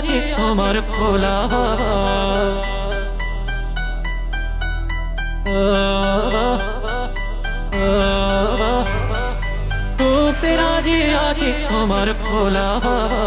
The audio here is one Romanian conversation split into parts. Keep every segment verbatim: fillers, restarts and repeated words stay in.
আছে আমার খোলা হাওয়া তোতে রাজি আছে আমার খোলা হাওয়া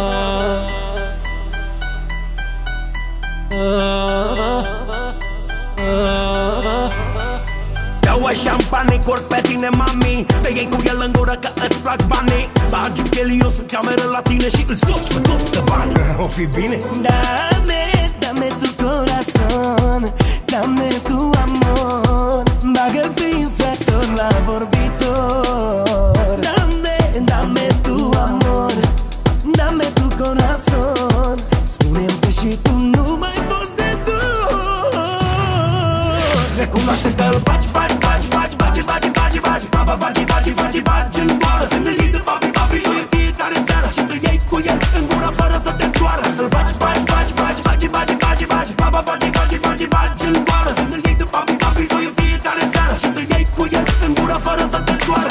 Dau șampane, corp pe tine, mami. Te iei cu el în gură că îți plac banii. Bagi chelios în cameră la tine și îți stoci pe tot de bani. O fi bine? Dame, dame tu corazón, dame tu amor. Bagă prin fetor la vorbitor. Dame, dame tu amor, dame tu corazón. Spune-mi că și tu nu mai poți de dor. Recunoaște că îl bagi, bagi, bagi, bagi, bagi, bagi, bagi, bagi, baba, bagi, bagi, bagi, bagi în boală. Când îl iei de babi, babi, tu e fiecare seară și te iei cu el în gură fără să te doară. Îl bagi, bagi, bagi, bagi, bagi, bagi, bagi, bagi, baba, bagi, bagi, bagi, bagi în boală. Când îl iei de babi, babi, tu e fiecare seară și te iei cu el în gură fără să te doară.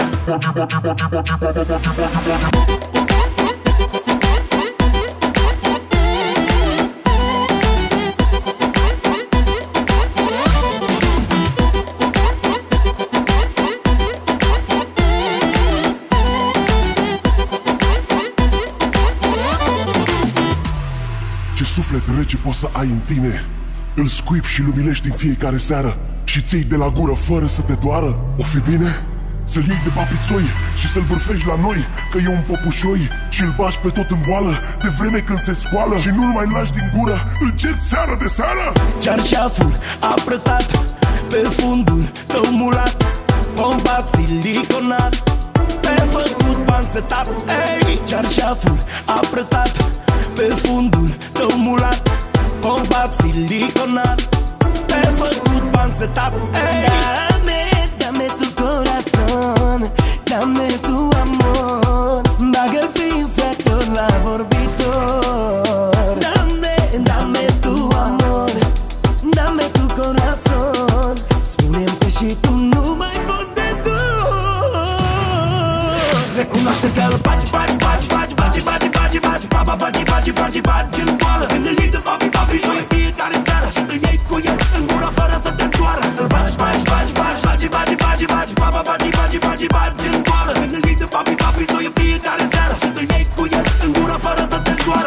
Ce suflet rece poți să ai în tine. Îl scuip și-l umilești în fiecare seară și ți-i de la gură fără să te doară. O fi bine? Să-l iei de papițoi și să-l bârfești la noi, că e un popușoi, și-l bași pe tot în boală de vreme când se scoală și nu-l mai lași din gură, îl cert seară de seară. Cearșaful aprătat pe fundul tău mulat, pompat siliconat, te-ai făcut bani setat. Ei, cearșaful aprătat pe fundul tău mulat, pompat siliconat, te-ai făcut bani setat. Ei, dame, dame tu corazón, dame tu amor. Bagă prin fetor la vorbitor. Dame, dame tu amor, dame tu corazón. Spune-mi că și tu nu mai poți de dor. Recunoaște că îl bagi, bagi, bagi, bagi, bagi, bagi, bagi, bagi, baba, bagi, bagi, bagi, bagi în boală. Când îl iei de babi, babi, tu e fiecare seară și te iei cu el în gură fără să te doară. Îl bagi, bagi, bagi, bagi, bagi, bagi, bagi, bagi, baba, bagi, bagi, bagi, bagi în boală. Când îl iei de babi, babi, tu e fiecare seară și te iei cu el în gură fără să te doară.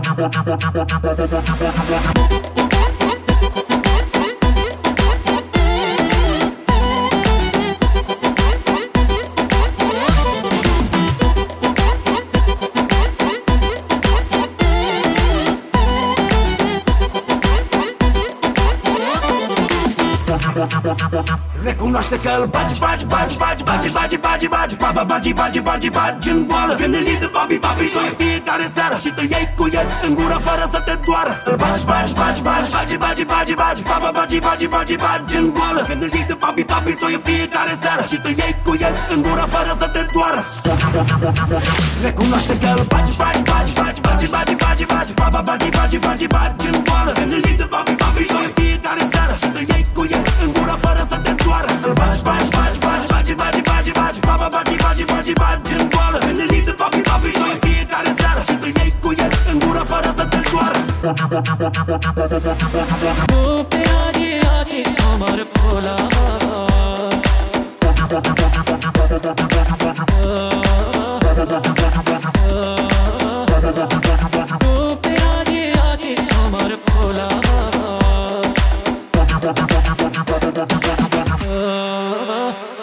Recunoaște că îl bagi, bagi, bagi, bagi, bagi, bagi, bagi, bagi, baba, bagi, bagi, bagi, bagi în boală. Când îl iei de babi, babi, tu e fiecare seară și te iei cu el în gură fără să te doară. Îl bagi, bagi, bagi, bagi, bagi, bagi, bagi, bagi, baba, bagi, bagi, bagi, bagi în boală. Când îl iei de babi, babi, tu e fiecare seară și te iei cu el în gură fără să te doară. Recunoaște că îl bagi, bagi, bagi, bagi, bagi, bagi, bagi, bagi, baba, bagi, bagi, bagi, bagi în boală. Când îl iei de babi, babi, tu e fiecare seară și te iei cu el în gură fără să te doară. Îl bagi, bagi, bagi, bagi, bagi, bagi, bagi, bagi, baba, bagi, bagi, bagi, bagi în boală. Când îl iei de babi, babi, tu e fiecare seară și te iei cu el în gură fără să te doară. তোতে রাজি আছে আমার খোলা হাওয়া তোতে রাজি আছে আমার খোলা হাওয়া